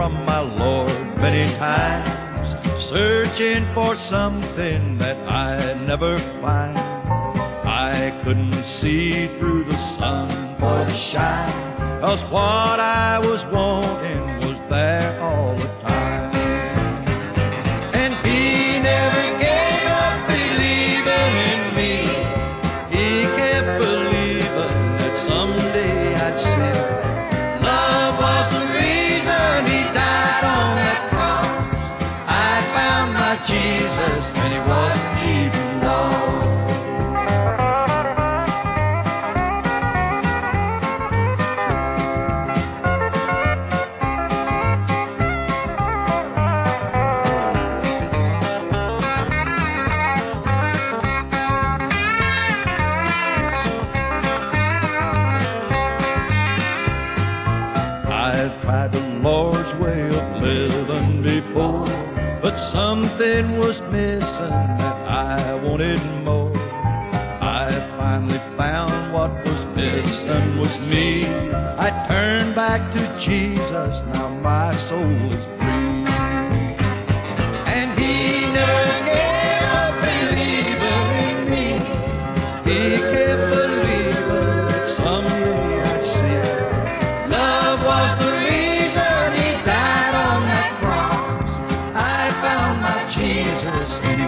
from my Lord many times, searching for something that I'd never find. I couldn't see through the sun for the shine, 'cause what I was wanting was there all the time. And he never gave up believing in me. He kept believing that someday I'd see him. Love was the reason he died on that cross. I found my Jesus and he wasn't even lost. I've tried the Lord's way of living before, but something was missing that I wanted more. I finally found what was missing was me. I turned back to Jesus, now my soul is free. And he never gave up believing in me. He kept believing that someday I'd see him. Love was the reason he died on that cross. I found my Jesus.